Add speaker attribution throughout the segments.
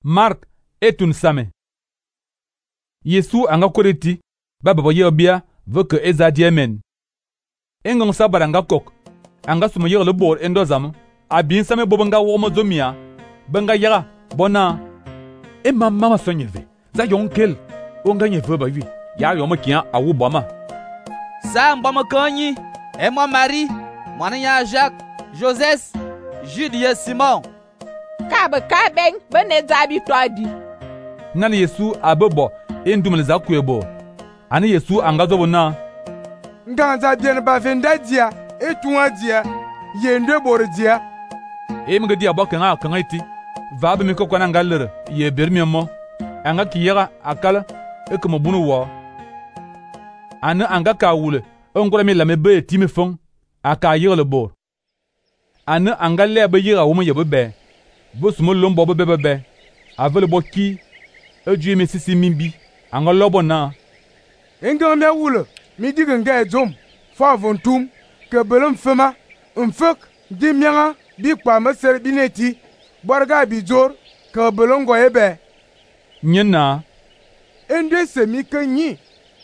Speaker 1: Mark etun same. Yesu anga koreti ba baba yebia veke ezadi amen. Engong sabara anga kok anga suma yele bor endo zam abin same bobanga womo zomia banga yara bona e mama sonyeve za yonkel onga nyeve ba wi ya yomo kia awu boma
Speaker 2: sa mbama kanyi e mo Marie mwana ya Jacques Joseph Jude Simon
Speaker 3: ka ben bene zabi toadi
Speaker 1: nani Yesu abebo endumle za kuebo ani Yesu anga zobona
Speaker 4: nganza bien ba venda dia etuwa dia yende bor dia
Speaker 1: e mga dia bokanga kanga iti vabe mi ko kwana ngalere ye bermiemo anga kiyega akala e ko mabunu wo ana anga ka wule ongola mi lame be timi fon aka yele bor ana anga le be yira wo mo yebe be bo sumo lombo be avele boki eju mi sisi mimbi anga lobo na
Speaker 4: enga me wule mi diga nga zom fa vontum ke belum fema mfuk di mianga bi kwa maser bineti borga bi jor ke belongo ebe
Speaker 1: nyena
Speaker 4: ende semi kanyi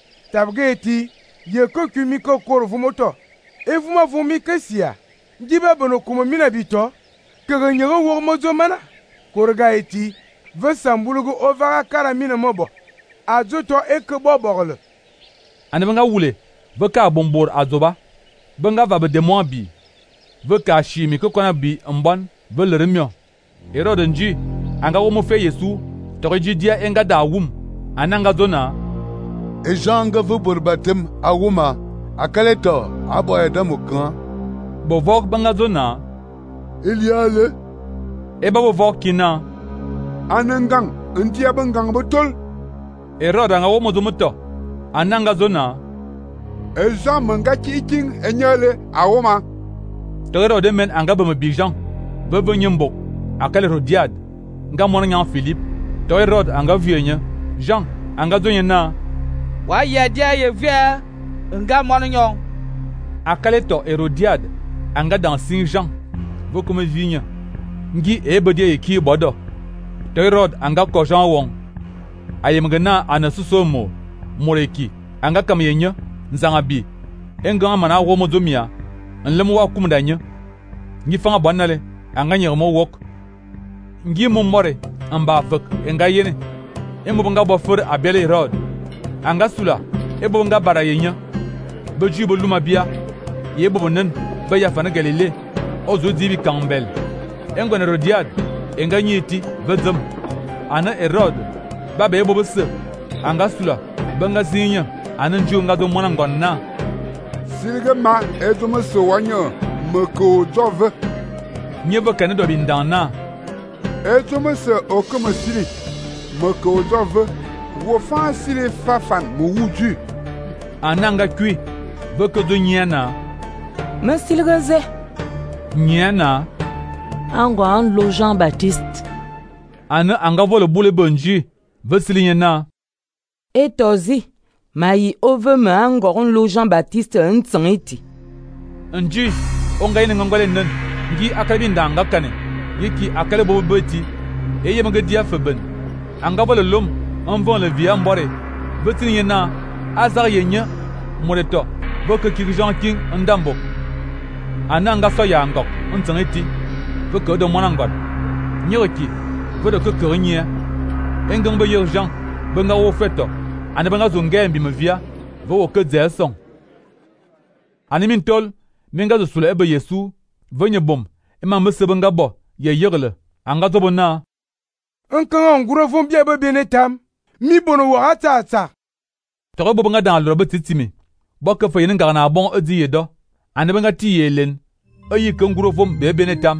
Speaker 4: tabgeti ye ko kumi ko kor vumoto e vuma vumi kesia diba bono kuma mina bito ke ganyago wo mozo mana korga eti ve sambulugo ovara kara mina mobo azoto e ke bobogle
Speaker 1: ana banga wule baka bombor azoba banga va be demon bi baka shimi ko kona bi mbon beleremio Herode nji anga wo mo fe Yesu to jidia enga da wum ananga zona
Speaker 5: e janga vu borbatem awuma akaleto aboya damukan
Speaker 1: bo vok banga zona
Speaker 5: Eliale
Speaker 1: e ba bo vok kina
Speaker 5: anangang ntia bangang botol
Speaker 1: Herode anga wo mo zomuto ananga zona
Speaker 5: Eza manga chiking enyale awoma
Speaker 1: to Herode men anga be mabijan be nyembo akale Rodiad nga mona nya Philippe to Herode anga vienya Jean anga zonye na
Speaker 2: wa ya dia ye via nga mwana nyon
Speaker 1: akale to Herodiad anga dans Saint Jean bo comme vienya ngi ebede ki bodo to Herode anga ko Jean won ayemgana anasusomo moreki anga kam yenya nzanga bi enga mana wo mozomia nlem wa kumdanya ngi fanga banale anga nyermo wok ngi momore amba fak enga yene emo banga bo for abele Herod anga sula ebo banga bara yenya beju bo luma bia yebo bonen ba ya fana Galile ozo dibi kambel engo na Rodiad enga nyiti bezem ana Herod baba yebo bose anga sula banga zinya anan junga do mona ngonna
Speaker 5: silga ma ezomo sowanyo meko dove
Speaker 1: nyeba kan do bindana
Speaker 5: ezomo se okoma sili meko dove wo fa sili fafan mo wuju
Speaker 1: ananga kwi beko do nyana
Speaker 3: masilgaze
Speaker 1: nyana
Speaker 3: ango an lo Jean Baptiste
Speaker 1: ana anga vole bule bonji vesilinyana
Speaker 3: etozi Mayi ove me angoron lo Jean Baptiste ntsaniti
Speaker 1: nji onga ine ngongole nen ngi akale ndanga kane yiki akale bo beti eye manga dia feben anga bole lom envon le via mbore betini yena azar yenya moreto boke ki Jean King ndambo ananga so ya ngok ntsaniti boke do monangon nyoki bodo ko konya engong bo yer Jean benga wo feto ana banga zongembi mvia vo ke zeson ani min tol minga zo sula ebe Yesu vonye bom ema mse banga bo ye yegle anga zo bona
Speaker 4: nkan nguro vom bia be benetam mi bono wa atata
Speaker 1: to bo banga dan lo betitimi bo ke fe yin ngana bon odi yedo ani banga ti yelen ayi ke nguro vom be benetam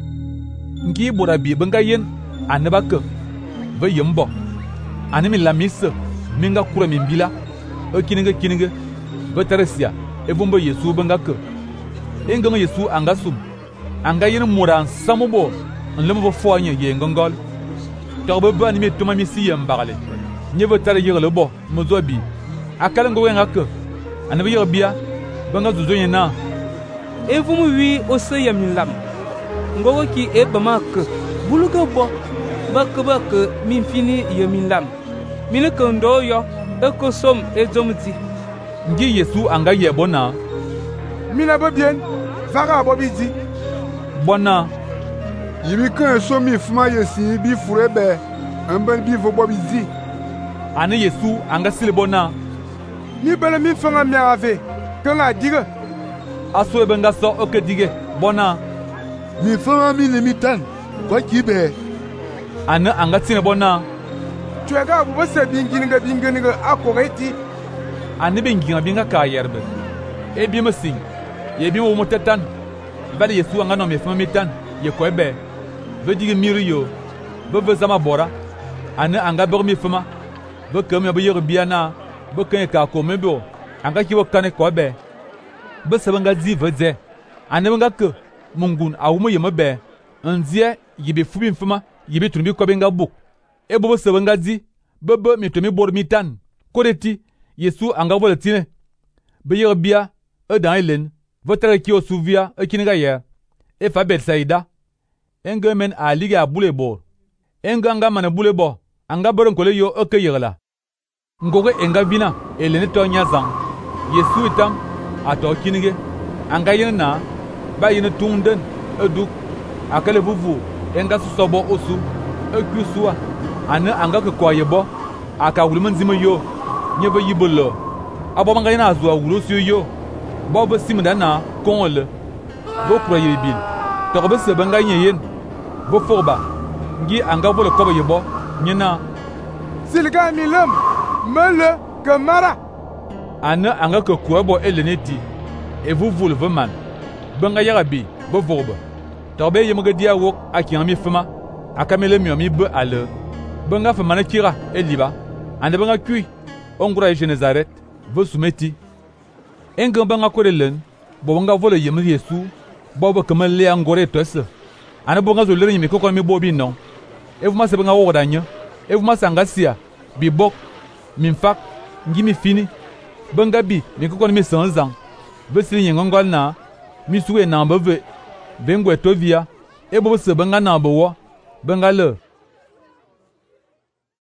Speaker 1: ngi bora bi banga yen ani ba ke ve yembo ani mi lamise minga kura mimbila kininga veteresia evumba Yesu banga ke enga Yesu anga sum anga yin muran samubo nlemo bo foanye ye ngongol to be bani mi tuma mi si yambale nye vetare yele bo mozobi akala ngo wenga ke anabi yobia banga zuzo yena
Speaker 2: evumu wi o se yamlam ngogo ki e bama ke buluga bo que min fini ye min lam. Min ke ndo yo e ko som e zomti.
Speaker 1: Ngi Yesu anga ye bona.
Speaker 4: Mina ba bien. Vaga bobizi.
Speaker 1: Bona.
Speaker 5: Yibi kan so mi fuma yesi bi furebe. Amban bi vo bobizi.
Speaker 1: Ane Yesu anga sile bona.
Speaker 4: Ni bele mi fanga mi ave. Kan a diga.
Speaker 1: Aso ebenga so oke dige. Bona.
Speaker 5: Mi fanga mi le mitan. Kwa kibe.
Speaker 1: Ane anga tine bona.
Speaker 4: Tuega bu bose binginiga akoreti.
Speaker 1: Ane binga ka yerbe. E bi mesin. Ye bi wo motetan. Vale Yesu anga no me fama mitan. Ye ko ebe. Ve dige miriyo. Ve zama bora. Ane anga bor mi fama. Ve kem ya be biana. Be kan ka ko mebo. Anga ki wo kane ko ebe. Be sebanga zi ve. Ane benga ke mungun awumo ye mebe. Nzie yibe fubi mfama. Yibe tunbi ko benga buk. E bo sebanga zi. Bebe mi tomi bor mitan. Koreti Yesu anga voletine. Be yer bia e dan elen. Votre ki o souvia e kiniga yer. E fa Betsaida. Enga men a liga bule bor. Enga anga mana bule bo. Anga boron kole yo e ke yerla. Ngoge enga vina elene to nyazan. Yesu itam ato kinige. Anga yena ba yene tunden e duk. Akale vuvu enga susobo osu e kusua. Ane anga ke kwa yebo. Aka wuluman zima yo. Nyebe yibolo. Abo manga yena azua wulusu yo. Bobo simdana konle. Bo kura yibil. Tobe se banga yen. Bo forba. Ngi anga bolo kobo yebo. Nyena.
Speaker 4: Silga milam. Mele kamara.
Speaker 1: Ane anga ke kwa bo eleneti. E vous le man. Banga yarabi. Bo forba. Tobe yemga dia wok akiyami fema. Akamele mi be ale. Banga fa mana kira eliba. Ande banga kui. Ongura Genezaret. Vo sumeti. Enga banga korelen. Bo banga vole yem Yesu. Bo kamel le angore tose. Ane bonga zo le mi kokon mi bobi non. E vuma se banga wo danya. E vuma sangasia. Bi bok. Min fak. Ngi mi fini. Banga bi mi kokon mi sanzang. Ve sili nyengongol na. Mi suwe na mbeve. Bengwe tovia. E bo se banga na bo. Banga le.